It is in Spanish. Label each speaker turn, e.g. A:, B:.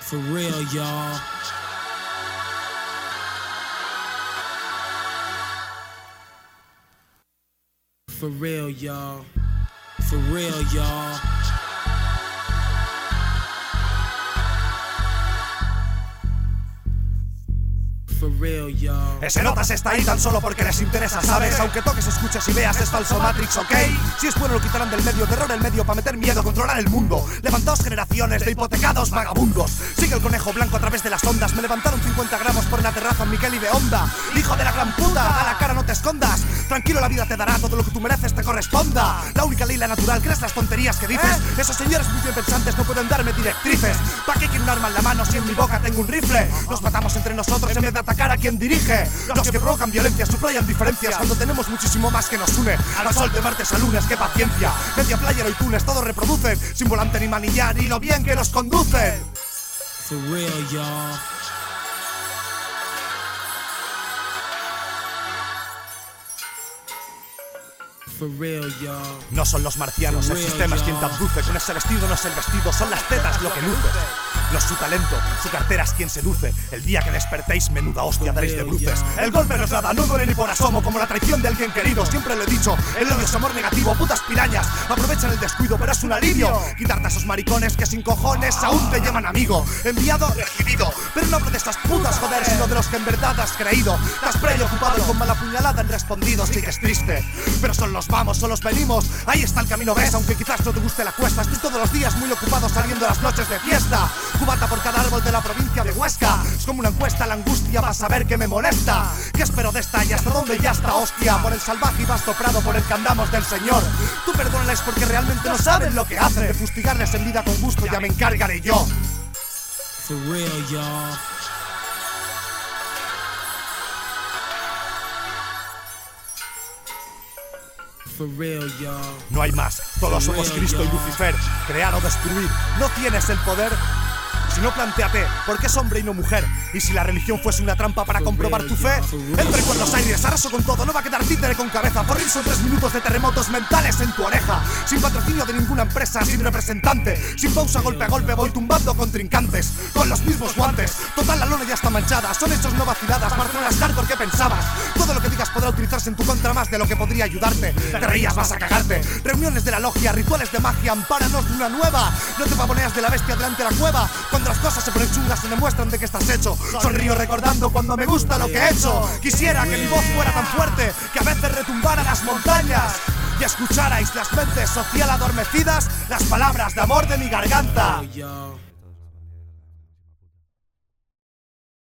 A: For real, y'all. For real, y'all. For real, y'all. For real, y'all.
B: Ese Notas está ahí tan solo porque les interesa, ¿sabes? Aunque toques, escuches y veas, es falso Matrix, ¿ok? Si es bueno lo quitarán del medio, terror el medio para meter miedo, controlar el mundo. Levantaos generaciones de hipotecados vagabundos. Sigue el conejo blanco a través de las ondas. Me levantaron 50 gramos por una terraza en Miquel y de Onda. Hijo de la gran puta, da la cara, no te escondas. Tranquilo, la vida te dará todo lo que tú mereces, te corresponda. La única ley, la natural, ¿crees las tonterías que dices? Esos señores muy bien pensantes no pueden darme directrices. ¿Para qué quiero un arma en la mano si en mi boca tengo un rifle? Nos matamos entre nosotros en vez de atacar a quien dirige. Los que provocan violencia subrayan diferencias cuando tenemos muchísimo más que nos une. Al sol de martes a lunes, qué paciencia. Media Player y Túnez, todos reproducen sin volante ni manillar, ni lo bien que nos conducen.
A: For real, y'all. For real, y'all.
B: No son los marcianos, el sistema es quien te abduce. Con ese vestido no es el vestido, son las tetas lo que luce. No es su talento, su cartera es quien seduce. El día que despertéis, menuda hostia daréis de bruces. El golpe no es nada, no duele ni por asomo, como la traición de alguien querido. Siempre lo he dicho, el odio es amor negativo, putas pirañas. Aprovechan el descuido, pero es un alivio. Quitarte a esos maricones que sin cojones aún te llaman amigo. Enviado, recibido. Pero no hablo de estas putas, joder, sino de los que en verdad has creído. Te has preocupado y con mala puñalada han respondido. Sí que es triste, pero son los vamos, son los venimos. Ahí está el camino, ves, aunque quizás no te guste la cuesta. Estoy todos los días muy ocupado saliendo a las noches de fiesta. Cubata por cada árbol de la provincia de Huesca. Es como una encuesta, la angustia, vas a ver que me molesta. ¿Qué espero de esta y hasta dónde ya está hostia? Por el salvaje y vasto prado por el que andamos del Señor. Tú perdónales porque realmente no saben lo que hacen. De fustigarles en vida con gusto ya me encargaré yo.
A: For real, y'all. For real, y'all.
B: No hay más, todos somos Cristo y Lucifer. Crear o destruir, no tienes el poder. Si no, plantéate, ¿por qué es hombre y no mujer? Y si la religión fuese una trampa para comprobar tu fe. Entre con los aires, arraso con todo, no va a quedar títere con cabeza. Por ir son 3 minutos de terremotos mentales en tu oreja. Sin patrocinio de ninguna empresa, sin representante. Sin pausa, golpe a golpe, voy tumbando contrincantes. Con los mismos guantes, total la lona ya está manchada. Son hechos no vaciladas, Barcelonas hardcore, ¿qué pensabas? Todo lo que digas podrá utilizarse en tu contra más de lo que podría ayudarte. Te reías, vas a cagarte. Reuniones de la logia, rituales de magia, ampáranos de una nueva. No te pavoneas de la bestia delante de la cueva. Cuando las cosas se ponen chungas se demuestran de qué estás hecho. Sonrío recordando cuando me gusta lo que he hecho. Quisiera que mi voz fuera tan fuerte que a veces retumbara las montañas y escucharais las mentes social adormecidas, las palabras de amor de mi garganta.